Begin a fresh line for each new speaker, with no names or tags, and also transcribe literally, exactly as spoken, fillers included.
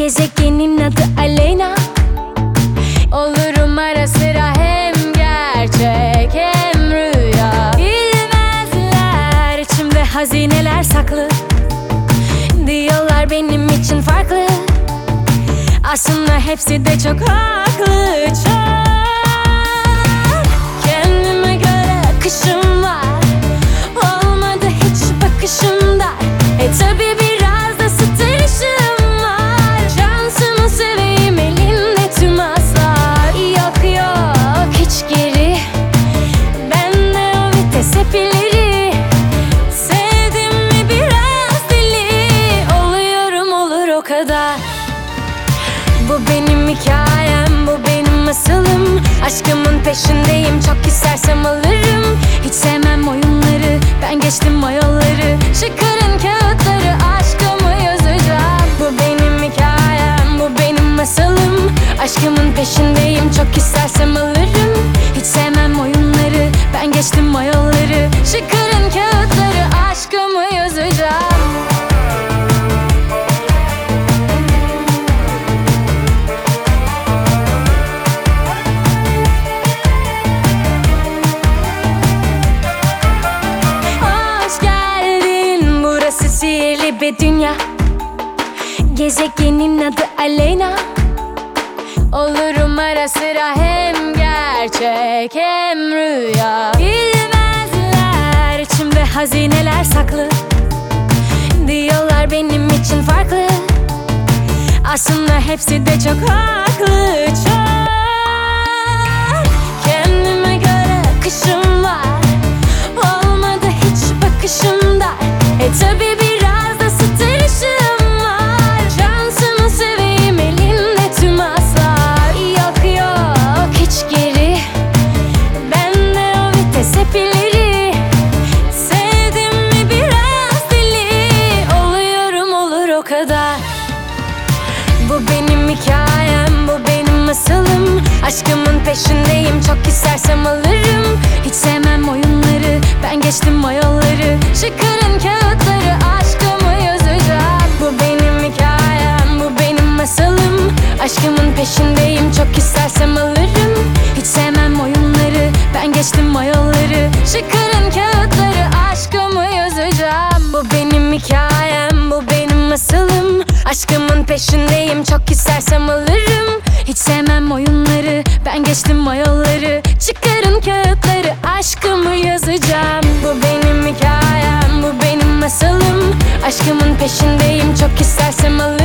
Gezegenin adı Aleyna. Olurum ara sıra hem gerçek hem rüya. Bilmezler içimde hazineler saklı. Diyorlar benim için farklı. Aslında hepsi de çok haklı, çok. Kendime göre akışım var. Olmadı hiç bakışım dar. E tabi biraz da stajım var. Şansımı seveyim, elimde tüm aslar. Yok yok hiç geri. Bende o vites hep ileri. Sevdim mi biraz deli. Oluyorum olur o kadar. Bu benim hikayem, bu benim masalım. Aşkımın peşindeyim, çok istersem alırım. Hiç sevmem oyunları, ben geçtim o yolları. Çıkarın kağıtları, aşkımı yazacağım. Bu benim hikayem, bu benim masalım. Aşkımın peşindeyim, çok istersem alırım. Hiç sevmem oyunları, ben geçtim o yolları. Çıkarın kağıtları, aşkımı yazacağım. Sihirli bir dünya. Gezegenin adı Aleyna. Olurum ara sıra hem gerçek hem rüya. Bilmezler içimde hazineler saklı. Diyorlar benim için farklı. Aslında hepsi de çok haklı, çok. Kendime göre akışım var. Olmadı hiç bakışım dar. E tabi biraz da stajım var. Şansımı seveyim, elimde tüm aslar. Yok yok hiç geri. Bende o vites hep ileri. Sevdim mi biraz deli. Oluyorum olur o kadar. Bu benim hikayem, bu benim masalım. Aşkımın peşindeyim, çok istersem alırım. Hiç sevmem oyunları, ben geçtim o yolları. Çıkarın kağıtları, aşkımı yazacağım. Bu benim hikayem, bu benim masalım. Aşkımın peşindeyim, çok istersem alırım. Hiç sevmem oyunları, ben geçtim o yolları. Çıkarın kağıtları, aşkımı yazacağım. Bu benim hikayem, bu benim masalım. Aşkımın peşindeyim, çok istersem alırım. Hiç sevmem oyunları, ben geçtim o yolları. Çıkarın kağıtları, aşkımı yazacağım. Bu benim hikayem, bu benim masalım. Aşkımın peşindeyim, çok istersem alırım.